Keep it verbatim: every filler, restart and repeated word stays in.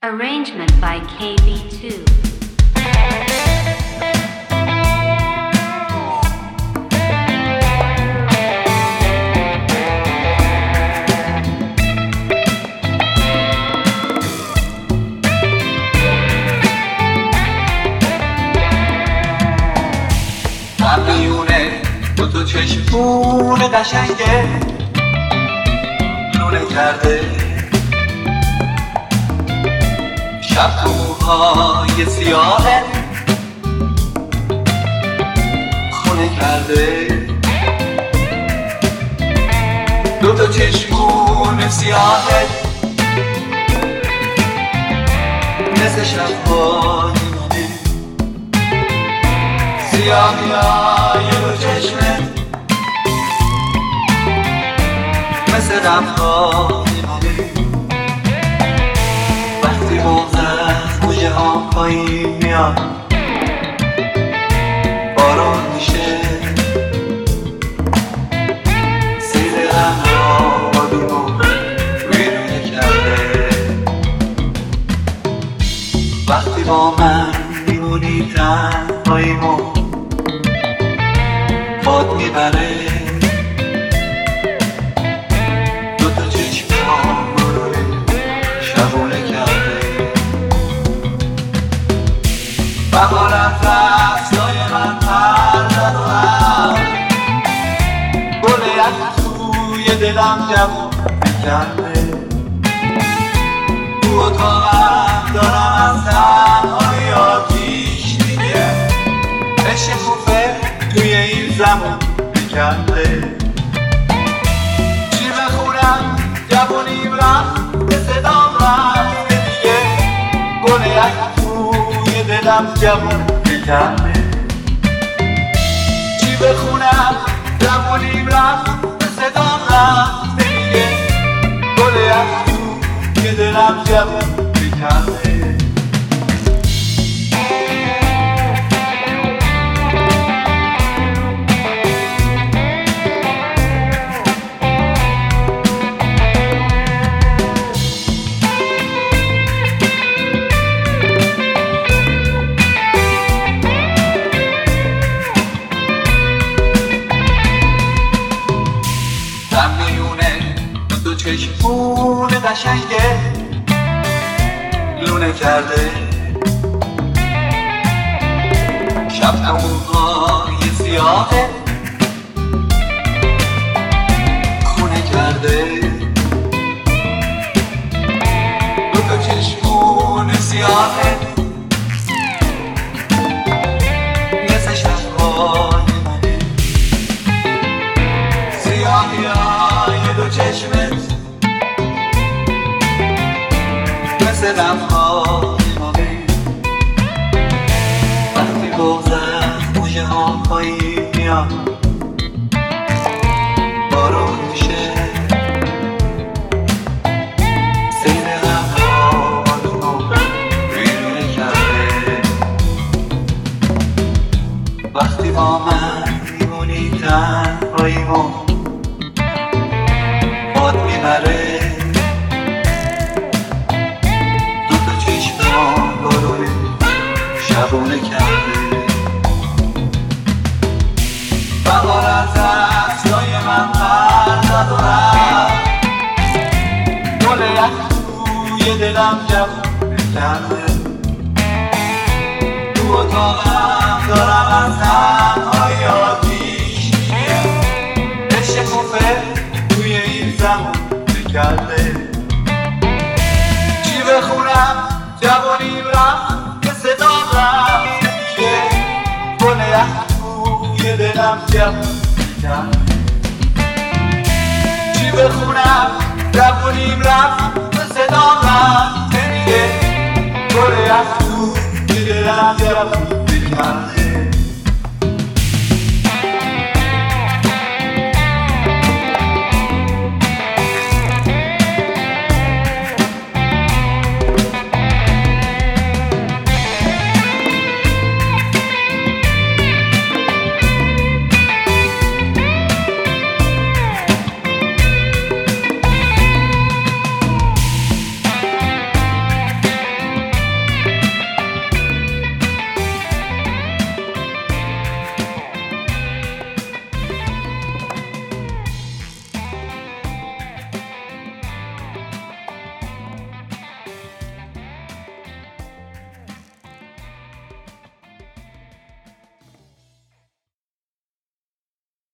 Arrangement by K B two. میونه دو تا چشمون قشنگه لونه کرده شب تو موهای سیاهه خونه کرده دو تا چشمون سیاهه مثل شب‌های منه سیاهی های دو چشمه مثل رفتهای منه وقتی بغز از موجه ها پایین میاد بارون میشه سیل غم را آدونو ویرونه کرده وقتی با من میمونی تنهاییمو باد میبره دو تا چشمام رو شبونه کرده بهار از دستای من پر زد و هم گل یک توی دلم جوون کرده تو اتاقم دارم از تنهایی آتیش میگیره عشق خوفه توی این زمان بکنده چی بخونم جوونیم رفت به صدام رفت دیگه گل یک توی دلم جوون بکنده چی بخونم جوونیم رفت به صدام رفت دیگه گل یک توی دلم جوون بکنده چشمون قشنگه لونه کرده شب موهای سیاهه خونه کرده دو تا چشمون سیاهه مثل شب‌های منه سیاهی های دو چشمت مثل رفتهای منه وقتی بغز از موجه ها پایین میاد بارون میشه سیل غم را آدونو ویرونه کرده وقتی با من میمونی تنهاییمو باد میبره شبونه کرده بهار از دستای من پر زد و رفت گل یک توی دلم جوون کرده تو اتاقم دارم از تنهایی آتیش میگیره عشق خوفه توی این زمان بکرده چی بخونم جوانیم رفت صدام رفت دیگه گل یک توی دلم جوون کرده چی بخونم جوونیم رفت صدام رفت دیگه گل یک توی دلم جوون